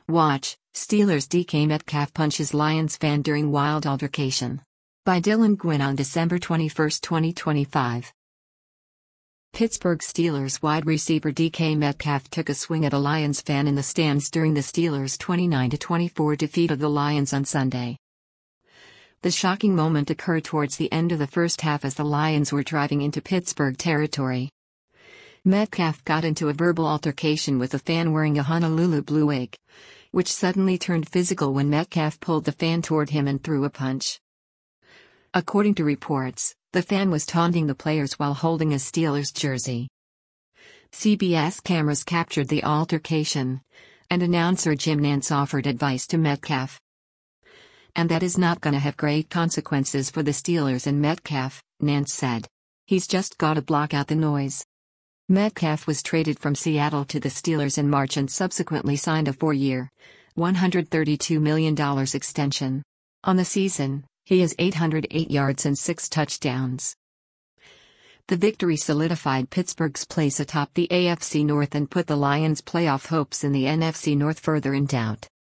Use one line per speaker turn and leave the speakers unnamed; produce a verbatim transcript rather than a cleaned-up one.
Watch, Steelers D K Metcalf punches Lions fan during wild altercation. By Dylan Gwynn on December twenty-first, twenty twenty-five. Pittsburgh Steelers wide receiver D K Metcalf took a swing at a Lions fan in the stands during the Steelers' twenty-nine to twenty-four defeat of the Lions on Sunday. The shocking moment occurred towards the end of the first half as the Lions were driving into Pittsburgh territory. Metcalf got into a verbal altercation with a fan wearing a Honolulu blue wig, which suddenly turned physical when Metcalf pulled the fan toward him and threw a punch. According to reports, the fan was taunting the players while holding a Steelers jersey. C B S cameras captured the altercation, and announcer Jim Nantz offered advice to Metcalf. "And that is not gonna have great consequences for the Steelers and Metcalf," Nantz said. "He's just gotta block out the noise." Metcalf was traded from Seattle to the Steelers in March and subsequently signed a four-year, one hundred thirty-two million dollars extension. On the season, he has eight hundred eight yards and six touchdowns. The victory solidified Pittsburgh's place atop the A F C North and put the Lions' playoff hopes in the N F C North further in doubt.